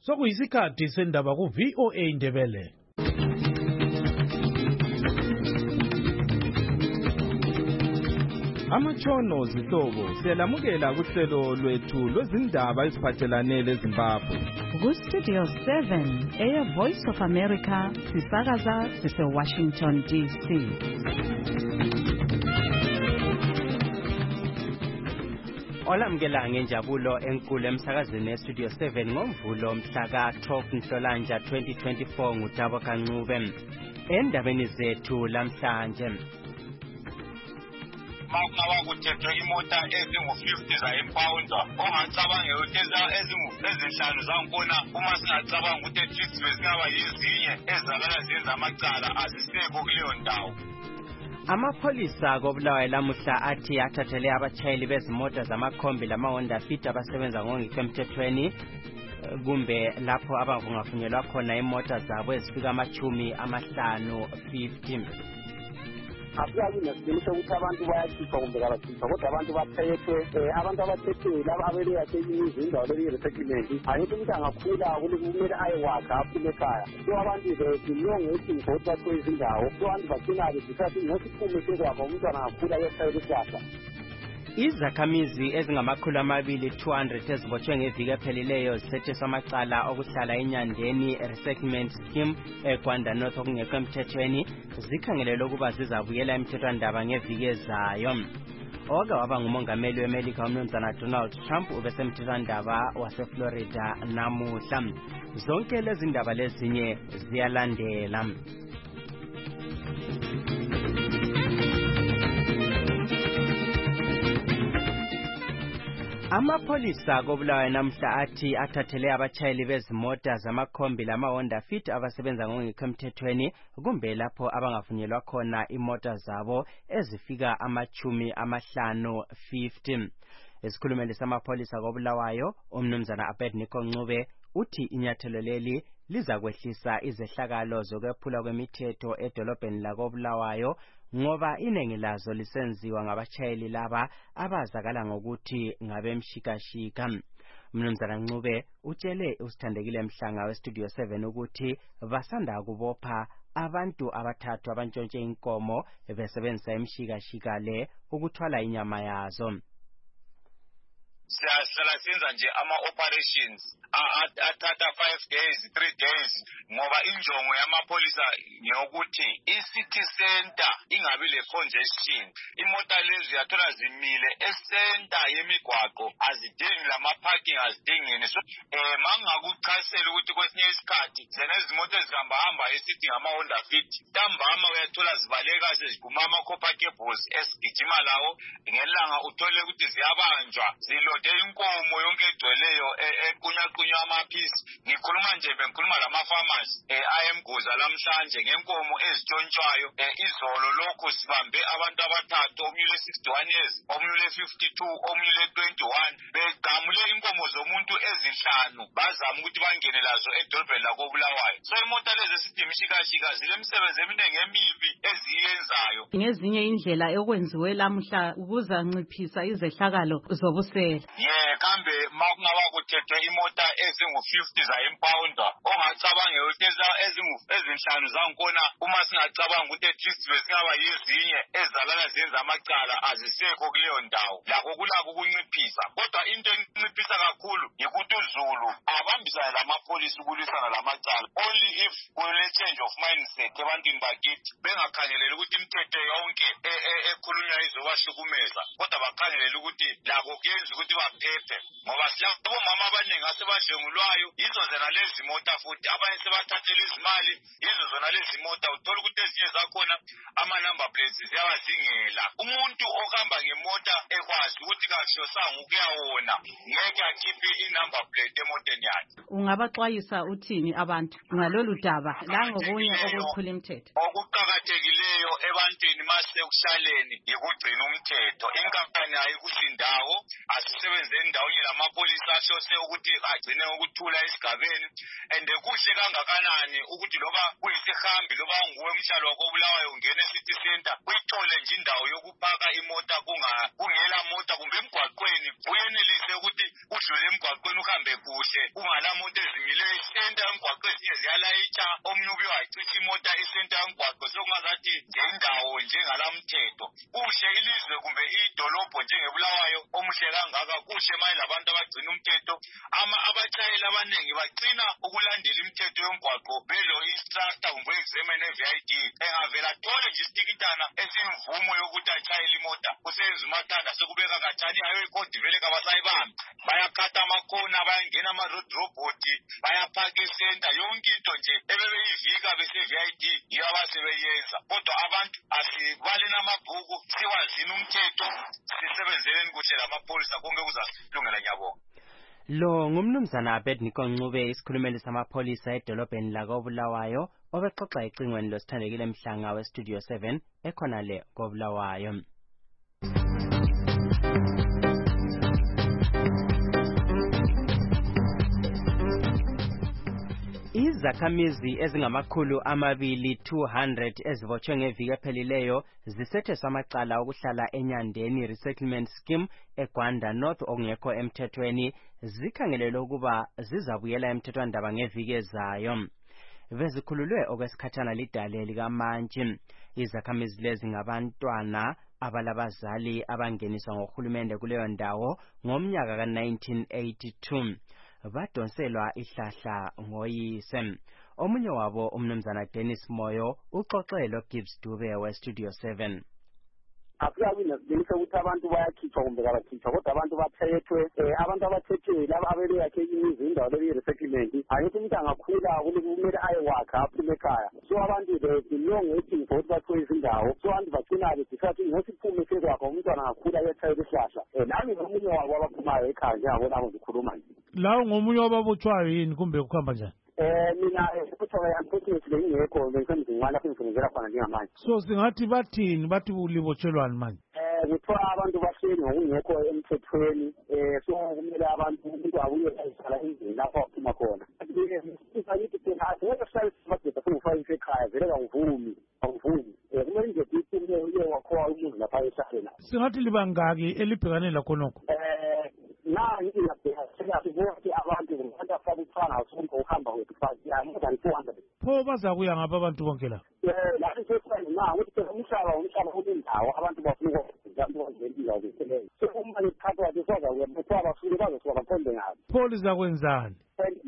Sokuyisikhathi sendaba ku VOA Indebele. Amatshono zihlobo siyalamukela kuhlelo lwethu lwezindaba eziphathelane leZimbabwe. Ku-Studio 7 Air Voice of America sisakaza sise-Washington DC. Olamukela ngenjabulo enkulu emsakazweni eStudio 7 ngomvulo mhla ka-12 Nhlolanja 2024 nguTabo Kancube. Endabeni zethu lamhlanje makungaba kuthethwe imota ezingu-50 za-impounda ongacabanga ukuthi ezinhlanu zangkhona uma singacabanga ukuthi at-least bezingaba yizinye ezizalala zenza amacala azisekho kuleyo ndawo. Amapholisa koBulawayo lamuhla athi athathele abatshayeli bezimota zamakhombi lama-Honda Fit abasebenza ngokungekho emthethweni kumbe lapho abangavunyelwa khona imota zabo ezifika ama-50. Asiyazi nesiqiniseko ukuthi abantu bayakhipha kumbe kabakhipha kodwa abantu baphethwe abantu abaphethwe laba abeleyakhe izindawo leyi-resettlement angithi ukuthi angakhula kumele ayekwakha aphume ekhaya so abantu belonge ukuthi bathiwe izindawo so abantu bagcina bezisathi ngesiphume sekwakha umntwana angakhula yosayela isihlahla. Izakhamizi ezingama-200 ezibotshwe ngeviki ephelileyo zithethiswa amacala okuhlala enyandeni resettlement scheme eGwanda North okungekho emthethweni zikhangelelwe ukuba zizabuyela emthethwandaba ngeviki ezayo. Oke waba ngumongameli weMelika uMnumzana Donald Trump ubesemthethwandaba waseFlorida namuhla. Zonke lezi ndaba lezinye ziyalandela. Amapholisa koBulawayo namhla athi athathele abatshayeli bezimota zamakhombi lama-Honda Fit abasebenza ngokungekho emthethweni kumbe lapho abangavunyelwa khona imota zabo ezifika ama-50. Esikhulumeni samapholisa koBulawayo uMnumzana Abednego Ncube uthi inyathelo leli lizakwehlisa izehlakalo zokwephula kwemithetho edolobheni lakoBulawayo ngoba iningi lazo lisenziwa ngabatshayeli laba abazakala ngokuthi ngabemshikashika. Mnumzana Ncube utshele usithandekile Mhlanga weStudio 7 ukuthi basanda kubopha abantu abathathu abantshontshe inkomo besebenzisa imshikashika le ukuthwala inyama yazo. Siyahlala senza nje ama-operations athatha 5 days 3 days ngoba injongo yamapholisa ngeyokuthi i-city center ingabi le-congestion. Imota lezi ziyathola zimile e-center yemigwaqo azidingi lama-parking azidingini. So mangingakuchasela ukuthi kwesinye isikhathi zenezimoto ezihamba esithi ngama-Honda Fit ntambama uyathola zibaleka seziguma ama-copper cables esigijima lawo ngelanga uthole ukuthi ziyabanjwa zilode inkomo yonke egcweleyo equnywa amaphisi. Bengikhuluma lama-farmers ayemguza lamhlanje ngenkomo ezitshontshwayo. Izolo lokhu sibambe abantu abathathu omunye ule-61 years omunye ule-52 omunye ule-21 begamule inkomo zomuntu ezinhlanu bazama ukuthi bangene lazo edolobheni lakoBulawayo. So imota lezi esithi imshikashika zilemisebenzi eminingi emibi eziyenzayo. Ngezinye indlela ekwenziwe lamuhla ukuzanciphisa izehlakalo zobusela. Kambe makungaba kuthethwe imota ezingu-50 za-impounda ongacabanga ukuthi ezinhlanu zangkhona uma singacabanga ukuthi at-least bezingaba yizinye ezizalala zenza amacala azisekho kuleyo ndawo lakho kulakho ukunciphisa. Kodwa into enciphisa kakhulu yikuthi uZulu abambisane lamapholisa ukulwisana lamacala only if kule-change of mindset ebantwini bakithi bengakhangeleli ukuthi imithetho yonke ekhulunywa izobahlukumeza kodwa bakhangelele ukuthi lakho kuyenza ukuthi baphephe ngoba silabomama abaningi asebadlengulwayo yizo zona lezi mota futhi abanye sebathathela izimali yizo zona lezi mota uthola ukuthi ezinye zakhona ama-number plates ziyabazingela. Umuntu ohamba ngemota ekwazi ukuthi kakuhlosanga ukuyawona ngeke akhiphe i-number plate emoteni yakhe. Ungabaxwayisa uthini abantu ngalolu daba langokunye okuphula imithetho? Okuqakathekileyo ebantwini masekuhlaleni yikugcina umthetho. Inkampani ayikusindawo asisebenze endaweni lamapholisa ahlose ukuthi agcine ukuthula esigabeni and kuhle kangakanani ukuthi loba kuyisihambi loba nguwe umhlalo wakoBulawayo ungena e-city center uyithole nje indawo yokupaka imota kungela mota kumbe emgwaqweni uyenelise ukuthi udlule emgwaqweni uhambe kuhle ngalamuntu ezimile isenta yomgwaqo ezinye ziyalayitsha omunye ubuye wayichitha imota isenta yomgwaqo sokungazathi ngendawo njengalamthetho. Kuhle ilizwe kumbe idolobho njengeBulawayo omuhle kangaka, kuhle maye labantu abagcina umthetho. Abatshayeli abaningi bagcina ukulandela imithetho yomgwaqo belo instructor kumbe examine ye-VID engavela athole nje isitikitana esimvumo yokuthi atshayele imota kusenza umathanda sekubeka kathani ayo ikodi vele kabasayibambi. Bayakhatha amakhona, bayangena ama-road robot, bayaphaka isenta, yonke into nje ebebeyivika bese-VID yiyo abasebeyenza. Kodwa abantu asibale namabhuku, siwazini umthetho, sisebenzeleni kuhle lamapholisa, konke kuzasilungela. Ngiyabonga. Lo ngumnumzana Abednego Ncube, isikhulumeli samapholisa edolobheni lakoBulawayo, obexoxa ecingweni losithandekile Mhlanga weStudio 7 ekhonale koBulawayo. Izakhamizi ezingamakhulu 200 ezibotshwe ngeviki ephelileyo zisetheswa amacala okuhlala enyandeni resettlement scheme eGwanda North okungekho emthethweni, zikhangelelwe ukuba zizabuyela emthethwandaba ngeviki ezayo. Bezikhululwe okwesikhatshana lidale likaMantshi. Izakhamizi lezi ngabantwana abalabazali abangeniswa ngohulumende kuleyo ndawo ngomnyaka ka-1982. Badonselwa ihlahla ngoyise. Omunye wabo umnumzana Dennis Moyo uxoxe loGibbs Dube weStudio 7. Akuyawina silinise ukuthi abantu bayakhitshwa kumbe kabakhitshwa, kodwa abantu bathethwe, abantu abathethwe laba abele yakhe imizindawo leyi resettlement ayikho umuntu angakhula kumele ayewakha aphume ekhaya. So abantu the long waiting for ukuthi bathola izindawo, so abantu bagcina besathi ngosiphume sekwakho umntwana angakhula ayethayela isihlahla. Nami ngomunye wabo abaphumayo ekhaya njengabona abo ngikhuluma nje. Lawo ngomunye wababotshwayo yini kumbe kuhamba njani? Mina unfortunately ngekho ngisemzingwana lapho ngisebenzela khona njengamanje. So singathi bathini bathi ulibotshelwani manje? Kuthiwa abantu bahleli ngokungekho emthethweni, so kumele abantu umuntu abuye ayihlala endlini lapho aphuma khona. Ngithi phela ngeke sihlale sibadoda singufayise ekhaya vele awuvumi. Kumele nje ukuthi uye wakhowa umuntu lapha ehlala. Singathi libangaki elibhekane lakhonokho? Ngithi bonke abantu afaka uthanga sonke uhamba wethu phakathi more than 200. Pho bazakuya ngapha abantu bonke la? Lapho sesifana ukuthi umhlaba ulendawo abantu bafuna ukuzenzela ukuthi so uma ngithatha kwasoza kuya bafike bazosuka bathembe ngayo. Pho lizakwenzani?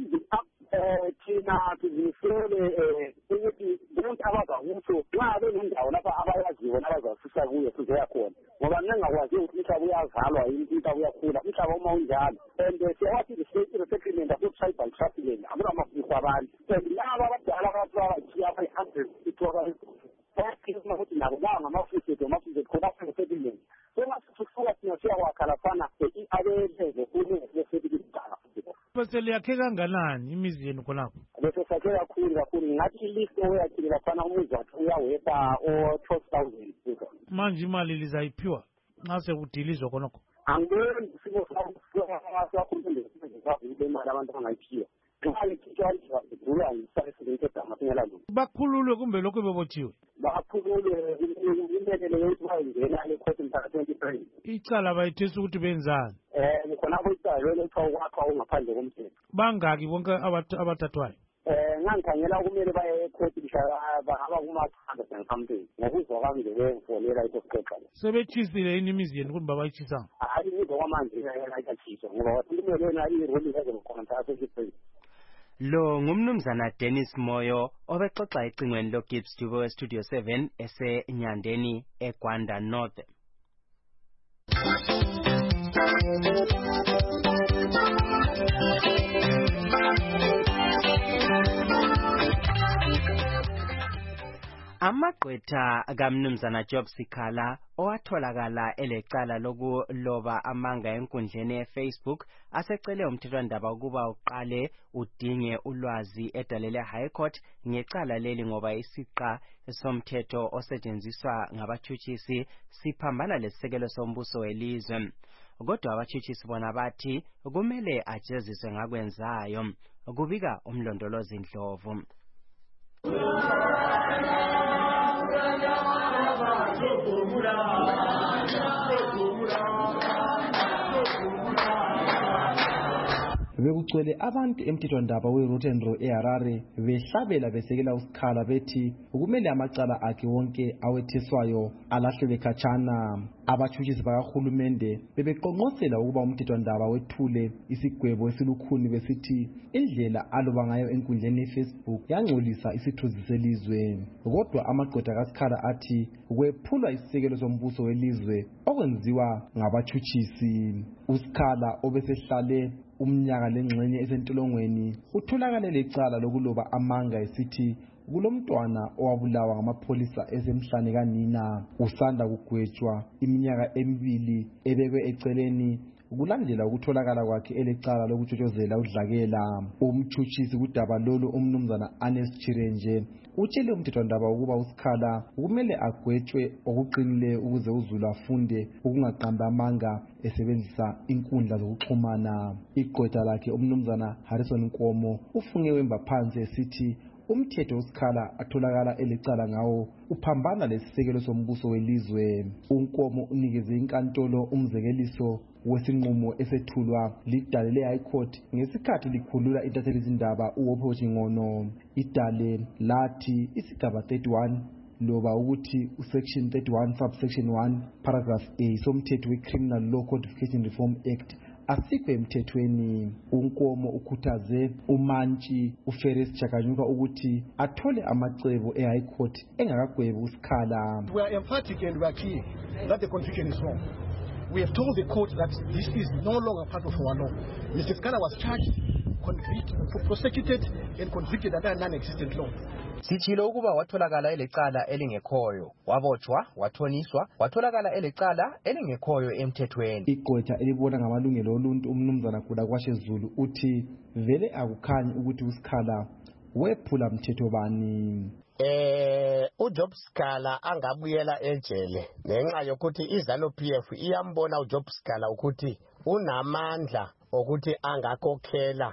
Thina sizimisele ukuthi bonke abazakutsho nxa benendawo lapha abayaziyo nabazasisa kuyo sizoya khona, ngoba ngingakwazi ukuthi umhlaba uyazalwa yini, umhlaba uyakhula, umhlaba uma unjalo. And siyawathi resettlement aso-tribal trustland akunamafuso abantu, and laba abadala abathiya abayi-100 ithoka bayakhuluma ukuthi nabo ngamafuso ethu amafuso ethu khona resettlement. So masisuka thina siyakwakha laphana abelezo kune-resettlement. Bese liyakhe kanganani imizi yenu khonapho? Bese sakhe kakhulu ngathi ilist oyakhile laphana umuzi wakhe uyaweta o-12,000. Manje imali lizayiphiwa nxa sekudilizwa khonokho? Angiboni simo sakhulumile imali abantu bangayiphiwa. Bakhululwe kumbe lokhu bebotshiwe? Bakhululwe kumele ukuthi bayingena ecourt mhla 23. Icala bayithesa ukuthi benzani? Khonapho icala lokuthiwa ukwakha ungaphandle komthetho. Bangaki bonke abathathwayo? Ngangikhangela kumele baye ecourt bahamba kuma-200 something. Ngokuzwa kwami nje bengifolela isosixoxa. Sebetshisile yini imizi yenu kumbe bayitshisanga? Hayi ngizwa kwamanje ayikathiswa ngoba kumele yena iroli ezokhona mhla 23. Lo ngumnumzana Dennis Moyo obexoxa ecingweni loGibbs Dube weStudio 7 esenyandeni eGwanda North. Amagqwetha kaMnumzana Job Sikhala owatholakala elecala lokuloba amanga enkundleni yeFacebook asecele umthethwandaba ukuba uqale udinge ulwazi edalele High Court ngecala leli ngoba isiqa somthetho osetshenziswa ngabathuthisi siphambana lesisekelo sombuso welizwe. Kodwa abathuthisi bona bathi kumele ajeziswe ngakwenzayo, kubika umlondolozi Ndlovu. bekugcwele abantu emthethwandaba weRotenro eHarare behlabela besekela uSikhala bethi kumele amacala akhe wonke awetheswayo alahlwe khatshana. Abatshutshisi bakahulumende bebeqonqosela ukuba umthethwandaba wethule isigwebo esilukhuni besithi indlela aloba ngayo enkundleni yeFacebook yangcolisa isithunzi selizwe. Kodwa amagqwetha kaSikhala athi kwephulwa isisekelo sombuso welizwe okwenziwa ngabatshutshisi. uSikhala obesehlale umnyaka lengxenye esentolongweni utholakale lecala lokuloba amanga esithi kulomntwana owabulawa ngamapholisa esemhlane kanina usanda kugwetshwa iminyaka emibili ebekwe eceleni kulandela ukutholakala kwakhe elecala lokutshotshozela udlakela. Umtshutshisi kudaba lolu umnumzana Ernest Chirenje utshele umthethwandaba ukuba uSikhala kumele agwetshwe okuqinileyo ukuze uzulu afunde ukungaqambi amanga esebenzisa inkundla zokuxhumana. Igqwetha lakhe umnumzana Harrison Nkomo ufunge wemba phansi esithi umthetho uSikhala atholakala elecala ngawo uphambana lesisekelo sombuso welizwe. Unkomo unikeze inkantolo umzekeliso wesinqumo esethulwa lidale leHigh Court ngesikhathi likhulula intathelizindaba uWopho Chingono. Idale lathi isigaba 31 loba ukuthi usection 31 subsection 1 paragraph A somthetho weCriminal Law Codification Reform Act asikho emthethweni. Unkomo ukhuthaze uMantshi uFerris Chakanyuka ukuthi athole amacebo eHigh Court engakagwebi uSikhala. We are emphatic and we are clear that the conviction is wrong. We have told the court that this is no longer part of our law. Mr. Sikhala was charged, prosecuted and convicted under a non-existent law. Sithilo ukuba watholakala elecala elingekhoyo, wabotshwa, wathoniswa, watholakala elecala elingekhoyo emthethweni. Igqwetha elibona ngamalungelo oluntu umnumzana Gulakwashe Zulu uthi vele akukhanyi ukuthi uSikhala wephula mthetho bani. uJob Sikhala angabuyela ejele ngenxa yokuthi iZanu PF iyambona uJob Sikhala ukuthi unamandla ukuthi angakhokhela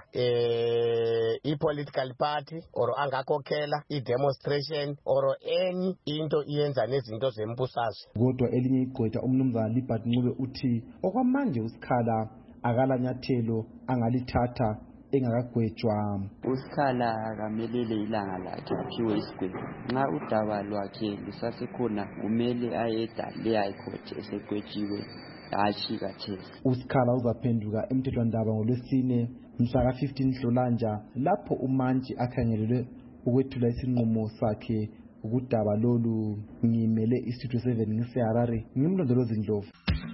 i-political party or angakhokhela i-demonstration or any into iyenza nezinto zembusazwe. Kodwa elinye igqwetha umnumzana Libert Ncube uthi okwamanje uSikhala akalanyathelo angalithatha engakagwetshwa. uSikhala akamelele ilanga lakhe aphiwe isigwebo. Nxa udaba lwakhe lusasekhona kumele ayeda leHigh Court esegwetshiwe hatshi kathesi. uSikhala uzaphenduka emthethwandaba ngolwesine mhla ka-15 Nhlolanja lapho uMantshi akhangelelwe ukwethula isinqumo sakhe ukudaba lolu. Ngimele iStudio 7 ngiseHarare ngimlondolozi Ndlovu.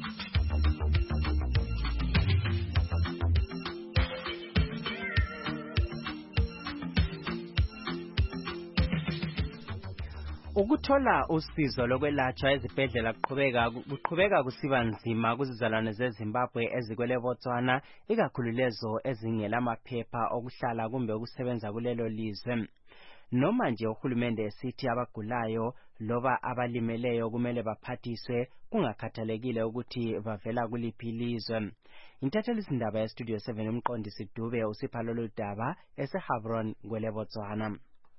Ukuthola usizo lokwelatshwa ezibhedlela kuqhubeka kusiba nzima kuzizalwane zeZimbabwe ezikwele Botswana ikakhulu lezo ezingela amaphepha okuhlala kumbe ukusebenza kulelo lizwe. Noma nje uhulumende esithi abagulayo loba abalimeleyo kumele baphathiswe kungakhathalekile ukuthi bavela kuliphi ilizwe. Intathelizindaba yeStudio 7 umqondisi Dube usipha lolu daba eseHabron kwele Botswana.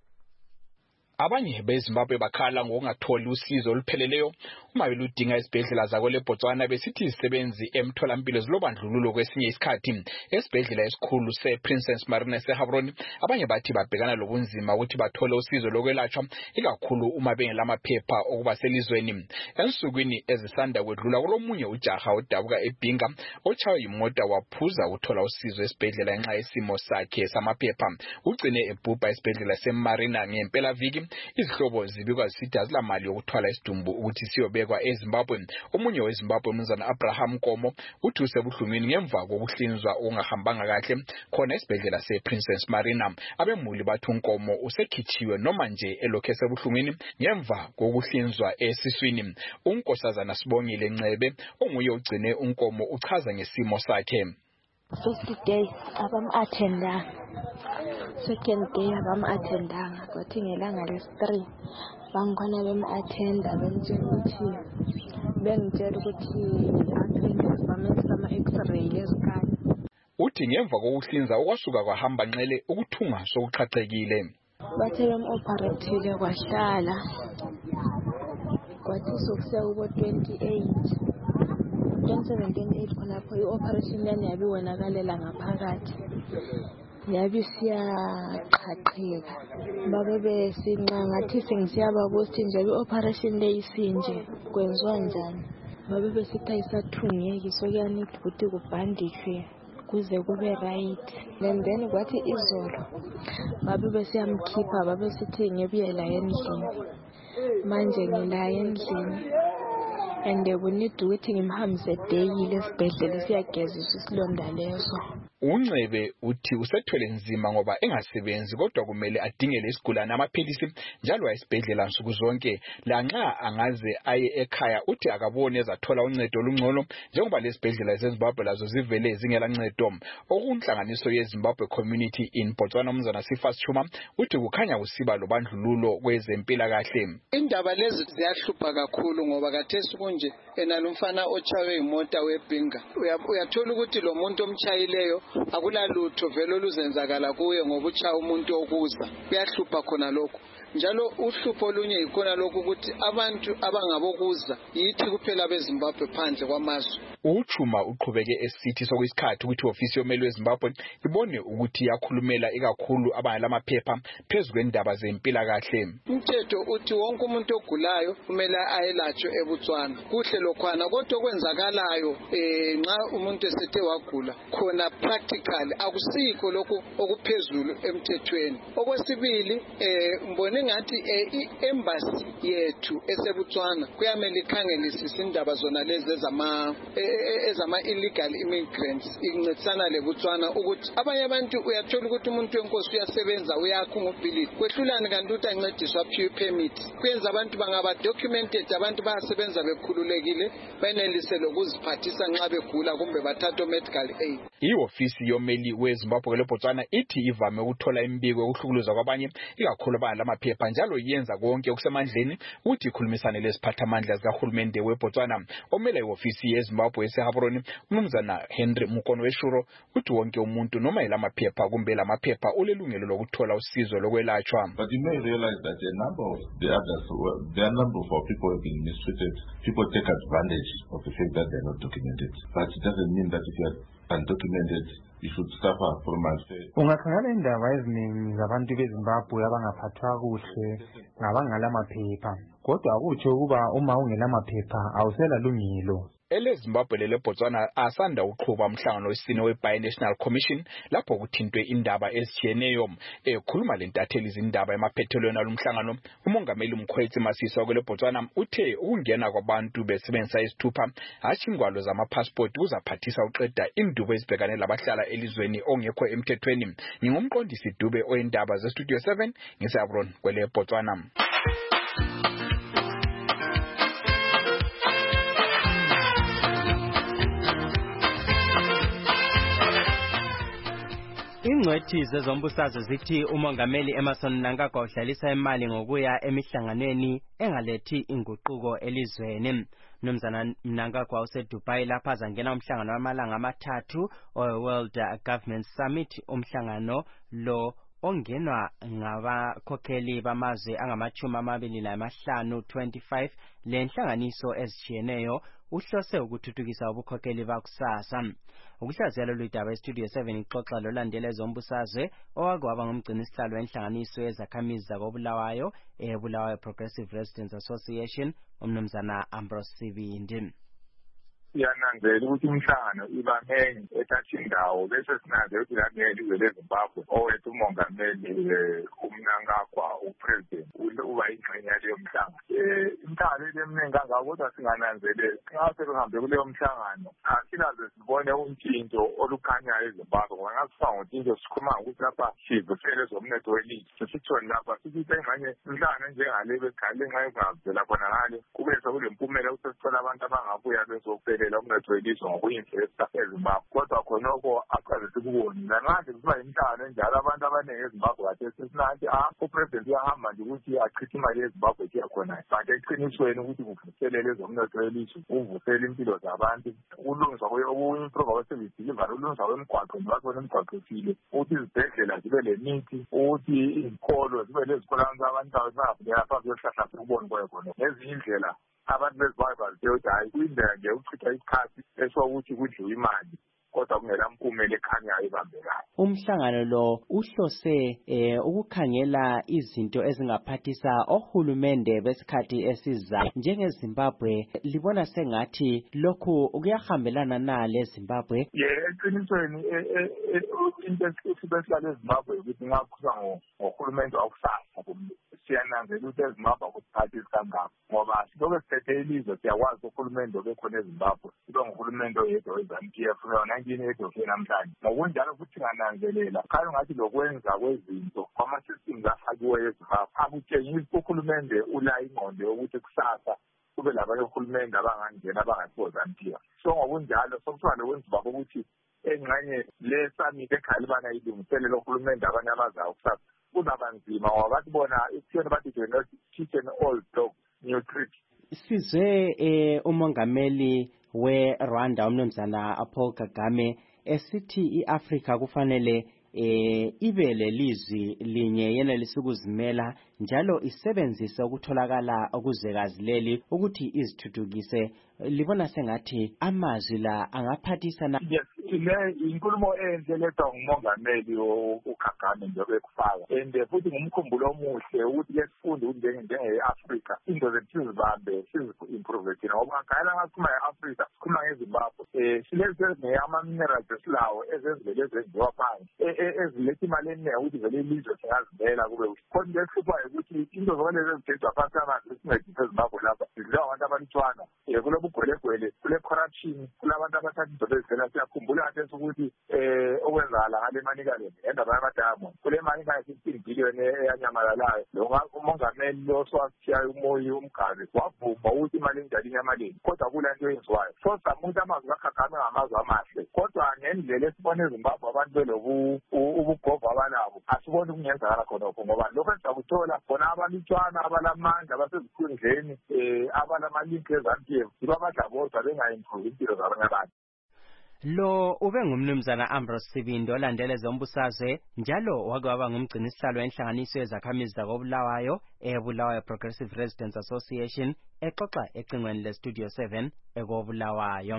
Abanye beZimbabwe bakhala ngokungatholi usizo olupheleleyo uma beludinga esibhedlela zakwele Botswana besithi izisebenzi emtholampilo zilobandlululo kwesinye isikhathi esibhedlela esikhulu sePrincess Marina eseHabron. Abanye bathi babhekana lobunzima ukuthi bathole usizo lokwelatshwa ikakhulu uma bengelamaphepha okuba selizweni. Ensukwini ezisanda kwedlula kulomunye ujaha odabuka eBhinga otshaywe yimota waphuza ukuthola usizo esibhedlela ngenxa yesimo sakhe samaphepha. Ugcine ebhubha esibhedlela seMarina ngempela viki. Izihlobo zibikwa zisithi azilamali yokuthwala isidumbu ukuthi siyobekwa eZimbabwe. Omunye weZimbabwe umnumzana Abraham Nkomo uthi usebuhlungwini ngemva kokuhlinzwa okungahambanga kahle khona esibhedlela sePrincess Marina. Abemuli bathi uNkomo usekhitshiwe noma nje elokhu esebuhlungwini ngemva kokuhlinzwa esiswini. uNkosazana Sibongile Ncebe onguye ugcine uNkomo uchaza ngesimo sakhe. First day abam-attendanga, second day abam-attendanga, kwathi ngelanga lesi-3 bangikhona bem-attenda bengitshela ukuthi athenge bamenza ama-x-ray lezikali. Uthi ngemva kokuhlinza okwasuka kwahamba nxele ukuthunga sokuqhaqhekile. Bathe bem-operathile kwahlala kwathi sokusiya kubo 28 2017-8 khonapho i-operation yani yabe wonakalela ngaphakathi. Yabe siyaqhaqheka. Babe besinqa ngathi sengisiyababuza ukuthi nje i-operation le isinje kwenziwa njani. Babe besithi ayisathungeki sokuyanid ukuthi kubhandishwe kuze kube right. And then kwathi izolo babe besiyamkhipha babe sithi ngibuye la endlini. Manje ngila endlini. And kunid ukuthi ngimhambise daily esibhedlela siyageziswa isilonda leso. uNcebe uthi usethwele nzima ngoba engasebenzi kodwa kumele adingele isigulana amaphilisi njalo ayisibhedlela nsuku zonke lanxa angaze aye ekhaya uthi akabone ezathola uncedo olungcono njengoba lesibhedlela zeZimbabwe lazo zivele zingela ncedo. Okunhlanganiso yeZimbabwe Community in Botswana umzana Sifas Chuma uthi kukhanya kusiba lobandlululo kwezempilakahle. Indaba lezi ziyahlupha kakhulu ngoba kathesi kunje enalumfana ochawe imota webhinga uyathola ukuthi lo muntu omchayileyo akula lutho vele oluzenzakala kuye ngoba ucha umuntu okuza kuyahlupha khona lokho. Njalo uhlupho olunye yikona lokho ukuthi abantu abangabokuza yithi kuphela beZimbabwe phandle kwamazwe. Uchuma uqhubeke esithi sokuyisikhathi ukuthi ofisi yomeli weZimbabwe ibone ukuthi yakhulumela ikakhulu abangalamaphepha phezulu kwendaba zempilakahle. Umthetho uthi wonke umuntu ogulayo kumele ayelatshwe eBotswana. Kuhle lokhwana kodwa kwenzakalayo nxa umuntu esethe wagula khona practically akusikho lokho okuphezulu emthethweni. Okwesibili mbone ngathi i-embassy yethu eseBotswana kuyamele ikhangelisise indaba zona lezi ezama illegal immigrants incedisana leBotswana ukuthi abanye abantu uyathola ukuthi umuntu wenkosi uyasebenza uyakho ngobhilidi kwehlulani kanti ukuthi ancediswa permit kwenza abantu bangaba documented abantu bayasebenza bekhululekile benelise lokuziphathisa nxa begula kumbe bathatha medical aid. Iofisi yomeli weZimbabwe leBotswana ithi ivame ukuthola imbiko yokuhlukuluza kwabanye ikakhulu abangalamaphepha njalo yenza konke okusemandleni ukuthi ikhulumisane lesiphathamandla zikahulumende weBotswana. Omela iofisi yeZimbabwe eseHaburoni umnumzana Henry Mukonweshuro uthi wonke umuntu noma elamaphepha kumbe lamaphepha ulelungelo lokuthola usizo lokwelatshwa. But you may realize that a number of the others, there are a number of people have been mistreated. People take advantage of the fact that they are not documented. But it doesn't mean that if you are undocumented, you should suffer from unfair. Ungakhangela indaba eziningi zabantu beZimbabwe abangaphathwa kuhle ngabangalamaphepha. Kodwa akutsho ukuba uma ungelamaphepha awusela lungelo. EleZimbabwe leBotswana asanda uqhuba umhlangano wesine we-Bi-National Commission lapho kuthintwe indaba ezitshiyeneyo. Ekhuluma lentatheli izindaba emaphethelweni alumhlangano umongameli Mkhwetsi Masisi kweleBotswana uthe ukungena kwabantu besebenzisa isithupha hatshi ingwalo zamapassport kuzaphathisa uqeda indubo ezibhekane labahlala elizweni ongekho emthethweni. Ngingumqondisi Dube oyindaba zeStudio 7 ngiseHaburoni kweleBotswana. Ingcwethi zezombusazwe zithi umongameli Emmerson Mnangagwa udlalisa imali ngokuya emihlanganweni engalethi inguquko elizweni. Mnumzana Mnangagwa useDubai lapha azangena umhlangano wamalanga amathathu World Government Summit. Umhlangano lo ongenwa ngabakhokheli bamazwe angama-25 25 lenhlanganiso ezitshiyeneyo uhlose ukuthuthukisa ubukhokheli bakusasa. Ukuhlaziya lolu daba eStudio 7 ixoxa lolandela ezombusazwe owakwaba ngumgcini sihlalo wenhlanganiso yezakhamizi zakoBulawayo eBulawayo Progressive Residents Association umnumzana Ambrose Sibindi. Siyananzela ukuthi umhlangano ibamenge ethatha indawo bese sinanzela ukuthi la ilizwe leZimbabwe owethu umongameli uMnangagwa upresident uba ingxenye yaleyo mhlangano. Imhlangano eminingi kangako kodwa singananzeleli nxa sekuhambe kuleyo mhlangano asinaze sibone untshintsho olukhanyayo eZimbabwe ngoba ngasifanga untshintsho sikhuluma ukuthi lapha sivusele zomnotho welizwe sithoni lapha sithi engxenye imhlangano enjengale bekhale nxa ekungavela khona ngale kube sekulempumela ukuthi sithola abantu abangabuya bezokupela umnotho welizwe ngokuyinvesta eZimbabwe kodwa khonoko aqale sikuboni langaze kuba imhlangano enjalo abantu abaningi eZimbabwe kade sesinathi upresident uyahamba nje ukuthi achithe imali yeZimbabwe kuyakhona kanti eqinisweni ukuthi kuvuselele ezomnotho welizwe uvusele impilo zabantu ulungiswa improve kwe-service delivery ulungiswa kwemigwaqo njengoba imigwaqo ethile ukuthi izibhedlela zibe lemithi ukuthi izikolo zibe lezikolo abantu bangavuleka phansi yohlahla ukubona kwayo khona nezinye indlela abantu bezimbabwe bazitshela ukuthi hayi kuyindlela nje ukuchitha isikhathi esokuthi kudliwe imali kodwa kungela mpumela ekhanyayo ebambekayo. Umhlangano lo uhlose ukukhangela izinto ezingaphathisa ohulumende besikhathi esiza njengeZimbabwe. Libona sengathi lokhu kuyahambelana nale eZimbabwe? Eqinisweni into esibehlala eZimbabwe ukuthi ngakhuluma ngohulumende wakusasa. Siyananzela ukuthi eZimbabwe akusiphathisi kangako ngoba silobe siphethe ilizwe siyakwazi uhulumende obekhona eZimbabwe sibe nguhulumende oyedwa weZANU-PF 1980 namhlanje. Ngokunjalo futhi ngananzelela khaya ngathi lokwenza kwezinto kwama-systems afakiweyo eZimbabwe akutshengisi uhulumende ula ingqondo yokuthi kusasa kube labanye uhulumende abangangena abangasibo ZANU-PF. So ngokunjalo sokuthiwa lokwenziwa ukuthi engxenye le summit ekhalibana ilungiselela uhulumende abanye abazayo kusasa kuzaba nzima ngoba bathi bona ekutheni bathi teach an old dog new tricks. Sizwe umongameli we-Rwanda umnumzana Paul Kagame esithi i-Afrika kufanele ibe lelizwi linye yenelisa ukuzimela njalo isebenzise ukutholakala okuzwekazi leli ukuthi izithuthukise. Libona sengathi amazwi la angaphathisa na? Yes, inkulumo enhle lethwa ngumongameli uKagame njengoba ekufaka and futhi ngumkhumbulo omuhle ukuthi ke sifunde ukuthi njenge-Afrika into zethu sizibambe sizi-improve thina ngoba ngayela ngakhuluma nge-Afrika sikhuluma ngeZimbabwe silezi ama-minerals esilawo ezenzivele ezenziwa phansi eziletha imali eningi ukuthi vele ilizwe singazimela kube khona into ehluphayo ukuthi into zokwalezi ezithethwa phansi amanzi esincedise eZimbabwe lapha zidliwa abantu abalutshwana kulobugwelegwele kule-corruption kulabantu abathatha indoda ezivela siyakhumbula kathesi ukuthi okwenzakala ngale manikaleni endaba yamadayamondi kule mali ka-15 billion eyanyamalalayo umongameli lo sowashiyayo umoya umgazi wavuma ukuthi imali enjalini yamaleni kodwa kula nto eyenziwayo so sizama ukuthi amazwi kaKagame ngamazwi amahle kodwa ngendlela esibona eZimbabwe abantu belobu ubugova abanabo asiboni ukungenzakala khonokho ngoba lokho esizakuthola khona abalutshwana abalamandla abasezikhundleni abalamalinki eZANU-PF yibo abadla bodwa benga-improve impilo zabanye abantu. Lo ube ngumnumzana Ambrose Sibindo olandele zombusazwe njalo wake waba ngumgcinisihlalo wenhlanganiso yezakhamizi zakoBulawayo eBulawayo Progressive Residents Association exoxa ecingweni leStudio 7 ekoBulawayo.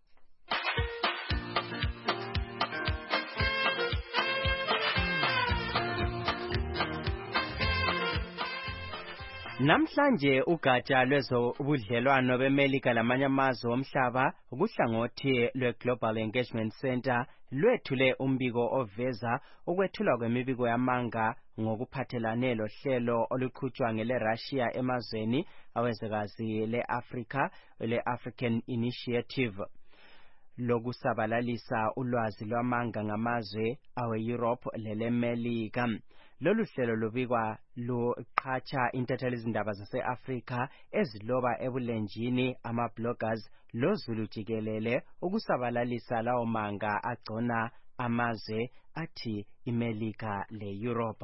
Namhlanje ugatsha lwezobudlelwano beMelika lamanye amazwe omhlaba kuhlangothi lwe-Global Engagement Center lwethule umbiko oveza ukwethulwa kwemibiko yamanga ngokuphathelane lohlelo oluqhutshwa ngele-Russia emazweni awezwekazi le-Africa le-African Initiative lokusabalalisa ulwazi lwamanga ngamazwe awe-Europe lele-Melika. Lolu hlelo lubikwa luqhatsha intatheli izindaba zase-Afrika eziloba ebulenjini ama-bloggers lozulu jikelele ukusabalalisa lawo manga agcona amazwe athi iMelika le-Europe.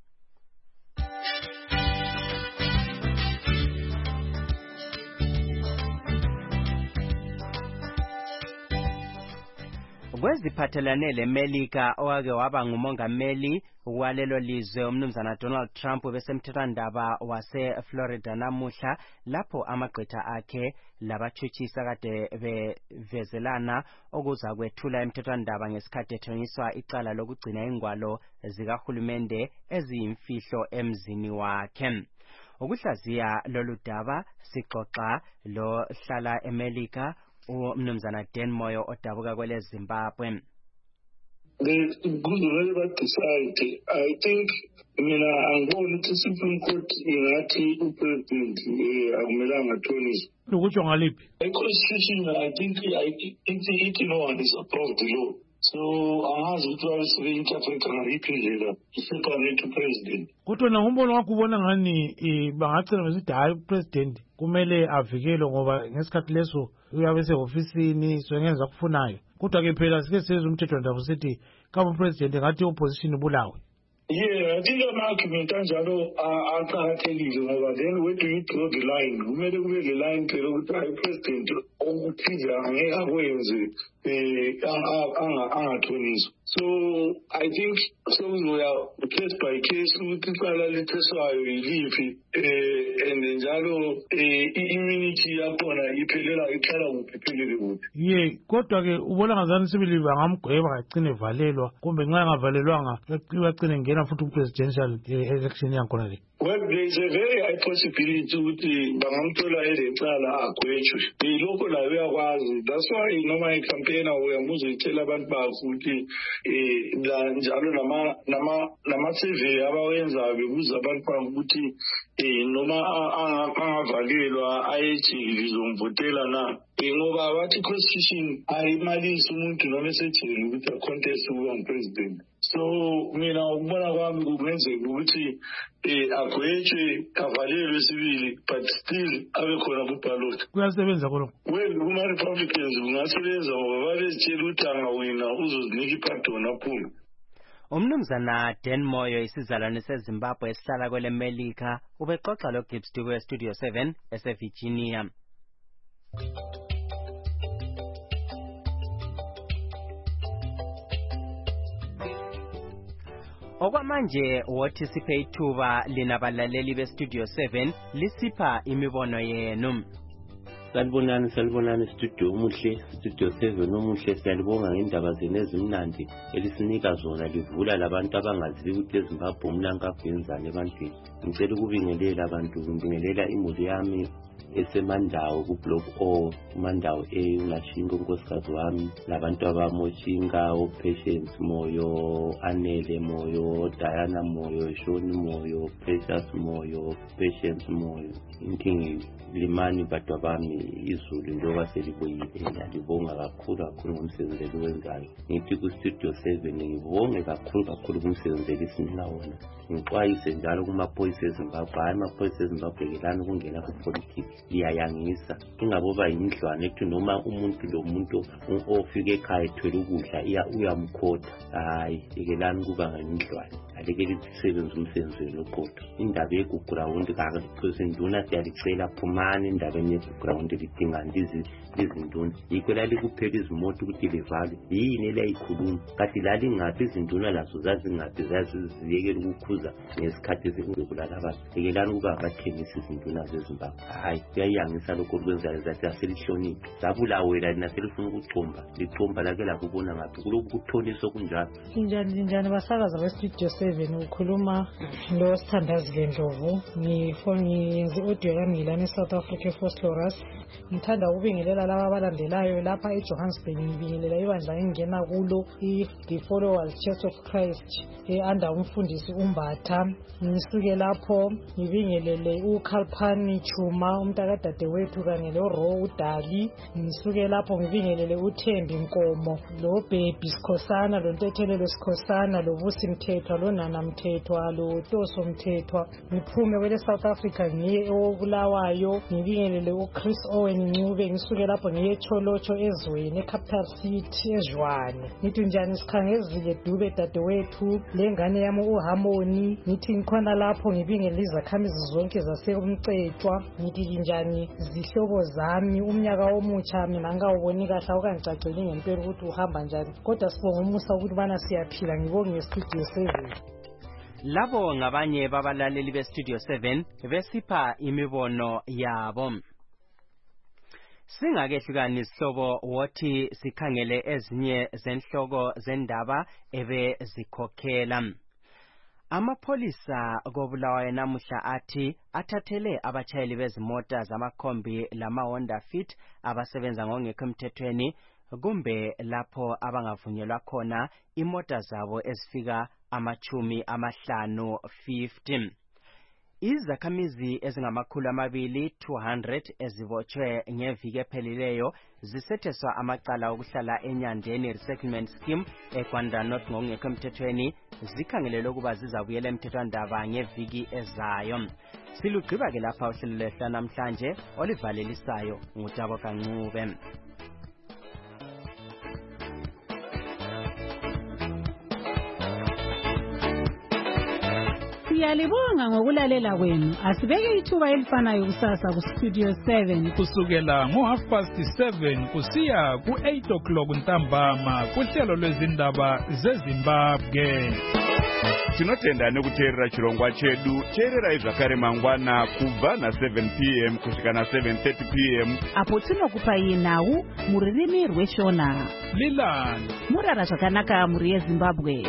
Kweziphathelane leMelika owake waba ngumongameli walelo lizwe umnumzana Donald Trump besemthethwandaba wase-Florida namuhla lapho amagqitha akhe labatshutshisa kade bevezelana okuza kwethula emthethwandaba ngesikhathi ethengiswa icala lokugcina ingwalo zikahulumende eziyimfihlo emzini wakhe. Ukuhlaziya lolu daba sixoxa lo hlala eMelika umnumzana Dan Moyo odabuka kwele Zimbabwe. The good decide. I think angiboni ukuthi Supreme Court ingathi upresident akumelanga athoniswe. Ukutsho ngaliphi? Constitution I think ithi no one is above the law. So angazi ukuthi babesebe-interpreta ngayiphi indlela iseparate upresident. Kodwa ngumbono wakho ubona ngani bangacela besithi hayi upresident kumele avikelwe ngoba ngesikhathi leso uyabe esehofisini sengenza kufunayo. Kodwa ke phela sike sezwe umthethwandaba usithi kama upresident ngathi opposition ibulawe. Yeah, I think ama-argument anjalo aqakathekile ngoba then where do you draw the line? Kumele kube le line phela ukuthi hayi president okuthize angeke akwenze angathoniswa. So I think sokuzoya case by case ukuthi icala letheswayo yiliphi and njalo i-immunity yakhona iphelela iqala kuphi iphelele kuphi. Ye kodwa ke ubona ngazani sibili bangamgweba kagcine valelwa kumbe nxa engavalelwanga bacine ngena futhi ku-presidential election yakhona le. Well, there is a very high possibility ukuthi bangamthola elecala agwetshwe. Lokho layo uyakwazi. That's why noma icampaign uyamuza itshela abantu bakho ukuthi njalo nama-survey abawenzayo bebuza abantu bakho ukuthi noma angavalelwa ayejele lizomvotela na. Ngoba bathi constitution ayimalisi umuntu noma esejele ukuthi acontest ukuba ngupresident. So mina ukubona kwami kungenzeka ukuthi agwetshwe avalelwe sibili but still abe khona kubhalot. Kuyasebenza khona. Well, kuma-Republicans kungasebenza ngoba babezitshela ukuthi angawina uzozinika ipardon aphume. Umnumzana Dan Moyo isizalwane seZimbabwe esihlala kwele Melika ubexoxa lo Gibbs Duke Studio 7 eseVirginia. Okwamanje wothi siphe ithuba linabalaleli beStudio 7 lisipha imibono yenu. Salibonani studio umuhle Studio 7 umuhle siyalibonga ngendaba zenu ezimnandi elisinika zona livula labantu abangazi ukuthi eZimbabwe umnanka kwenzani ebantwini. Ngicela ukubingelela abantu ngibingelela imuli yami esemandawo ku block O mandawo ulashingo nkosikazi wami labantu abamoshinga Patience Moyo, Anele Moyo, Diana Moyo, Shoni Moyo, Precious Moyo, Patience Moyo, inkingi limani badwa bami izulu njengoba selibuyile. Ngiyabonga kakhulu ngomsebenzi owenzayo. Ngithi ku Studio 7 ngibonge kakhulu kumsebenzi esinika wona. Ngixwayise njalo kumaphoyisa eZimbabwe, hayi amaphoyisa eZimbabwe kelani ukungena ku politics iyayangisa. Ingaboba yindlwane ethi noma umuntu ofike ekhaya ethwele ukudla uyamkhotha. Hayi ikelani kuba ngindlwane. Alekele sisebenza umsebenzi loqotho. Indaba yeground induna siyalicela phumani indabeni yeground lidinga izinduna. Yikho likuphela izimoto ukuthi livale. Yini leyikhuluma? Kathi lali ngaphi izinduna lazo zazingaphi zaziyekela ukukhuza ngesikhathi ezokubulala abantu. Yekelani ukuba abathengisa izinduna zeZimbabwe. Hayi kuyayangisa lokho kwenzayo zathi aselihloniphi. Zabulawela lina selifuna ukucomba. Licomba lake lakubona ngaphi kulokhu kuthoniso kunjalo. Njani basakaza beStudio 7 ukhuluma lo Sithandazile Ndlovu. Ngiyenze audio yami ngilana eSouth Africa eFosloras. Ngithanda ukubingelela laba abalandelayo lapha eJohannesburg. Ngibingelela ibandla engena kulo The Followers Church of Christ under umfundisi uMbatha. Ngisuke lapho ngibingelele uKhalphani Chuma umntakadadewethu kanye loRo uDali. Ngisuke lapho ngibingelele uThembi Nkomo lo Baby Sikhosana lo Ntethelelo Sikhosana lo Vusi Mthethwa lo Nana Mthethwa lo Toso Mthethwa. Ngiphume kwele South Africa ngiye eBulawayo ngibingelele uChris Owen Ncube. Ngisuke lapho ngiye eCholocho ezweni eCapital City eJwane. Ngithi njani Sikhangezile Dube dadewethu lengane yami uHarmony. Ngithi ngikhona lapho ngibingelela izakhamizi zonke zaseMcetshwa. Ngithi njani zihlobo zami umnyaka omutsha mina ngawuboni kahle awukangicaceli ngempela ukuthi uhamba njani kodwa sibonga umusa ukuthi bana siyaphila. Ngibonge ngeStudio 7. Labo ngabanye babalaleli beStudio 7 besipha imibono yabo. Singakehlukani isihlobo wothi sikhangele ezinye zenhloko zendaba ebe zikhokhela. Amapholisa koBulawayo namuhla athi athathele abatshayeli bezimota zamakhombi lama-Honda Fit abasebenza ngokungekho emthethweni kumbe lapho abangavunyelwa khona imota zabo ezifika 50. Izakhamizi ezingamakhulu 200 ezibotshwe ngeviki ephelileyo zisetheswa amacala okuhlala enyandeni resettlement scheme eGwanda North ngokungekho emthethweni zikhangelelwe ukuba zizabuyela emthethwandaba ngeviki ezayo. Silugqiba ke lapha uhlelo lehla namhlanje olivalelisayo ngutabo Kancube. Siyalibonga ngokulalela kwenu. Asibeke ithuba elifanayo kusasa kuStudio 7 kusukela ngo7:30 kusiya ku8 ntambama kuhlelo lwezindaba zeZimbabwe. Tinotenda nekuteerera chirongwa chedu. Teererai zvakare mangwana kubva na7 p.m. kusvika na7:30 p.m. apo tinokupai nhau mururimi rweshona. Lilani murara zvakanaka muri yeZimbabwe.